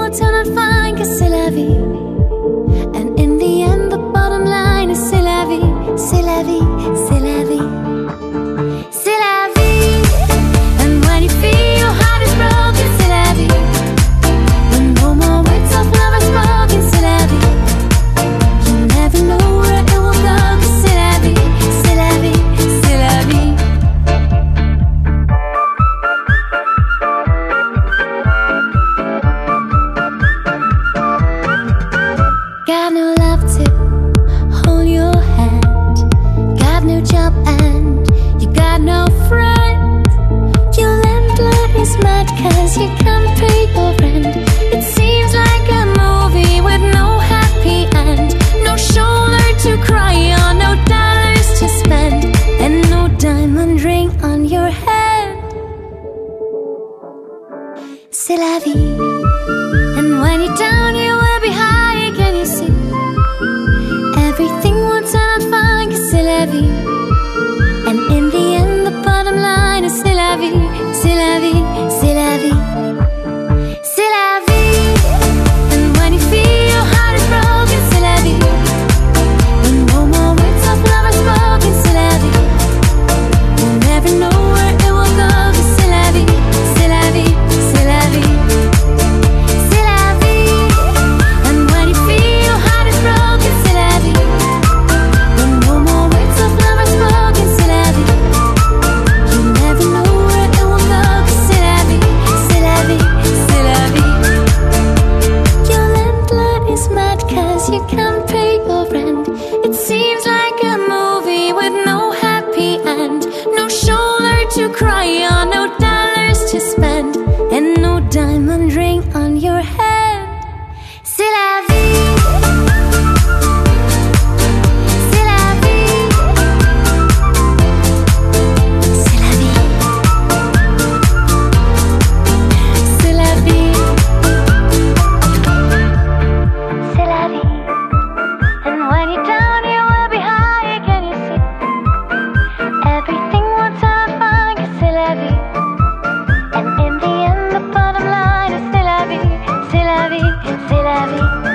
will turn out fine, 'cause c'est la vie. And in the end, the bottom line is c'est la vie, c'est la vie, c'est la vie. C'est la vie. And when you feel your heart is broken, c'est la vie. When no more words of love are spoken, c'est la vie. You never know where it will go, 'cause c'est la vie, c'est la vie, c'est la vie. Got no love to hold your hand, got no job and you got no friend. Your landlord is mad 'cause you can't pay your rent. It seems like a movie with no happy end. No shoulder to cry on, no dollars to spend, and no diamond ring on your head. C'est la vie. And when you're down, you will be high. Can you see? Everything will turn out fine, 'cause c'est la vie. And in the end, the bottom line is c'est la vie, c'est la vie, c'est la vie. C'est la vie. And when you feel your heart is broken, c'est la vie. When no more words of love are spoken, c'est la vie. You never know where it will go, 'cause c'est la vie, c'est la vie, c'est la vie. C'est la vie. And when you feel your heart is broken, c'est la vie. When no more words of love are spoken, c'est la vie. You never know where it will go, 'cause c'est la vie, c'est la vie, c'est la vie. Your landlord is mad 'cause you can't pay your rent. It seems like a movie with no happy end. No shoulder to cry on, no dollars to spend, and no diamond ring on your head. C'est la vie. C'est la vie. C'est la vie. C'est la vie. C'est la vie. And when you're down, you will be high. Can you see? Everything will turn out fine, 'cause c'est la vie. And in the end, the bottom line is c'est la vie, c'est la vie, c'est la vie.